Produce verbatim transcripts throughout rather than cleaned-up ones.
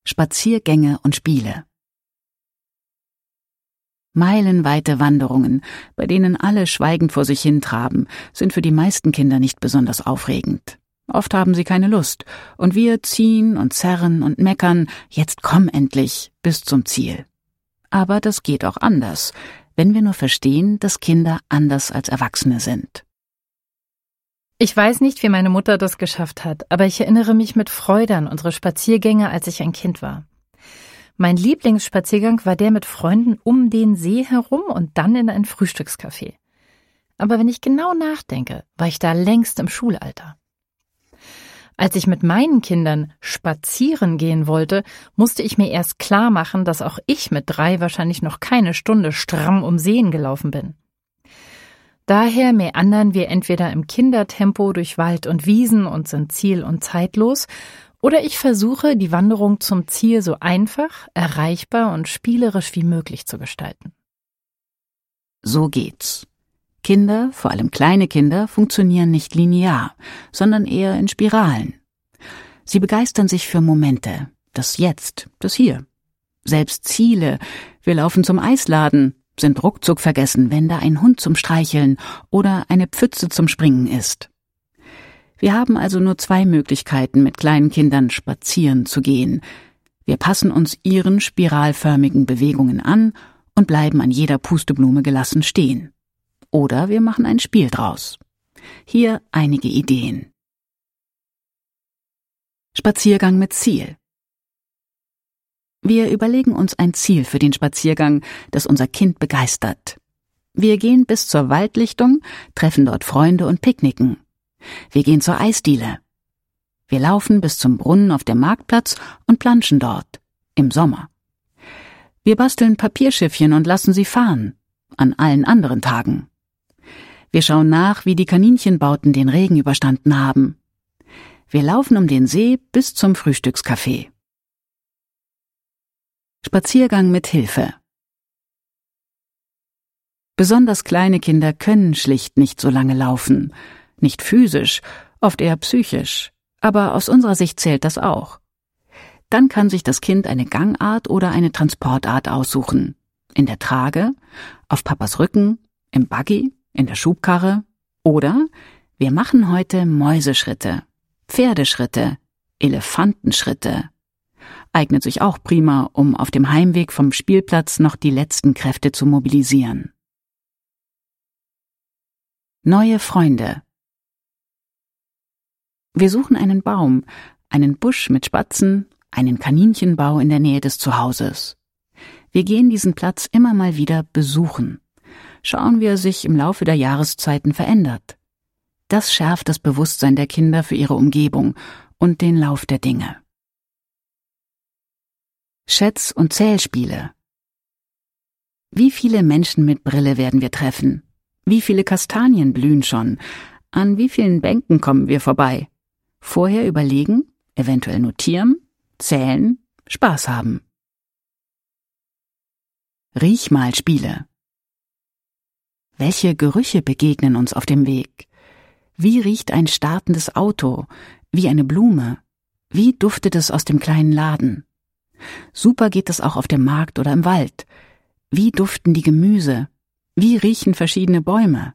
Spaziergänge und Spiele. Meilenweite Wanderungen, bei denen alle schweigend vor sich hintraben, sind für die meisten Kinder nicht besonders aufregend. Oft haben sie keine Lust, und wir ziehen und zerren und meckern, jetzt komm endlich, bis zum Ziel. Aber das geht auch anders, wenn wir nur verstehen, dass Kinder anders als Erwachsene sind. Ich weiß nicht, wie meine Mutter das geschafft hat, aber ich erinnere mich mit Freude an unsere Spaziergänge, als ich ein Kind war. Mein Lieblingsspaziergang war der mit Freunden um den See herum und dann in ein Frühstückscafé. Aber wenn ich genau nachdenke, war ich da längst im Schulalter. Als ich mit meinen Kindern spazieren gehen wollte, musste ich mir erst klar machen, dass auch ich mit drei wahrscheinlich noch keine Stunde stramm um Seen gelaufen bin. Daher meandern wir entweder im Kindertempo durch Wald und Wiesen und sind ziel- und zeitlos, oder ich versuche, die Wanderung zum Ziel so einfach, erreichbar und spielerisch wie möglich zu gestalten. So geht's. Kinder, vor allem kleine Kinder, funktionieren nicht linear, sondern eher in Spiralen. Sie begeistern sich für Momente, das Jetzt, das Hier. Selbst Ziele, wir laufen zum Eisladen, sind ruckzuck vergessen, wenn da ein Hund zum Streicheln oder eine Pfütze zum Springen ist. Wir haben also nur zwei Möglichkeiten, mit kleinen Kindern spazieren zu gehen. Wir passen uns ihren spiralförmigen Bewegungen an und bleiben an jeder Pusteblume gelassen stehen. Oder wir machen ein Spiel draus. Hier einige Ideen. Spaziergang mit Ziel. Wir überlegen uns ein Ziel für den Spaziergang, das unser Kind begeistert. Wir gehen bis zur Waldlichtung, treffen dort Freunde und picknicken. Wir gehen zur Eisdiele. Wir laufen bis zum Brunnen auf dem Marktplatz und planschen dort, im Sommer. Wir basteln Papierschiffchen und lassen sie fahren, an allen anderen Tagen. Wir schauen nach, wie die Kaninchenbauten den Regen überstanden haben. Wir laufen um den See bis zum Frühstückscafé. Spaziergang mit Hilfe. Besonders kleine Kinder können schlicht nicht so lange laufen. Nicht physisch, oft eher psychisch, aber aus unserer Sicht zählt das auch. Dann kann sich das Kind eine Gangart oder eine Transportart aussuchen. In der Trage, auf Papas Rücken, im Buggy, in der Schubkarre oder wir machen heute Mäuseschritte, Pferdeschritte, Elefantenschritte. Eignet sich auch prima, um auf dem Heimweg vom Spielplatz noch die letzten Kräfte zu mobilisieren. Neue Freunde. Wir suchen einen Baum, einen Busch mit Spatzen, einen Kaninchenbau in der Nähe des Zuhauses. Wir gehen diesen Platz immer mal wieder besuchen. Schauen, wie er sich im Laufe der Jahreszeiten verändert. Das schärft das Bewusstsein der Kinder für ihre Umgebung und den Lauf der Dinge. Schätz- und Zählspiele. Wie viele Menschen mit Brille werden wir treffen? Wie viele Kastanien blühen schon? An wie vielen Bänken kommen wir vorbei? Vorher überlegen, eventuell notieren, zählen, Spaß haben. Riechmalspiele. Welche Gerüche begegnen uns auf dem Weg? Wie riecht ein startendes Auto? Wie eine Blume? Wie duftet es aus dem kleinen Laden? Super geht es auch auf dem Markt oder im Wald. Wie duften die Gemüse? Wie riechen verschiedene Bäume?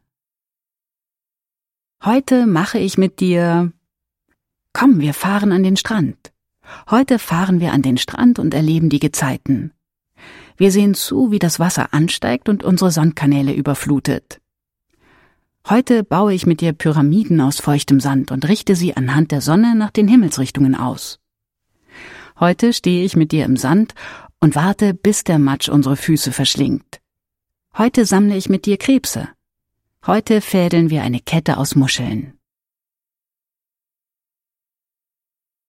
Heute mache ich mit dir... Komm, wir fahren an den Strand. Heute fahren wir an den Strand und erleben die Gezeiten. Wir sehen zu, wie das Wasser ansteigt und unsere Sandkanäle überflutet. Heute baue ich mit dir Pyramiden aus feuchtem Sand und richte sie anhand der Sonne nach den Himmelsrichtungen aus. Heute stehe ich mit dir im Sand und warte, bis der Matsch unsere Füße verschlingt. Heute sammle ich mit dir Krebse. Heute fädeln wir eine Kette aus Muscheln.